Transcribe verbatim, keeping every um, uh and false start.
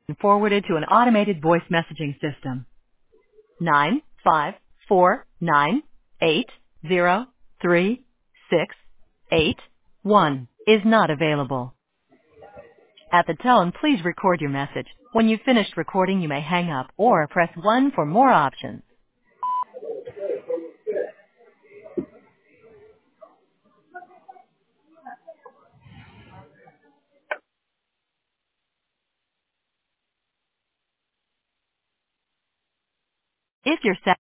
forwarded to an automated voice messaging system. Nine five four nine eight zero three six eight one is not available. At the tone, please record your message. When you've finished recording, you may hang up or press one for more options. If you're satisfied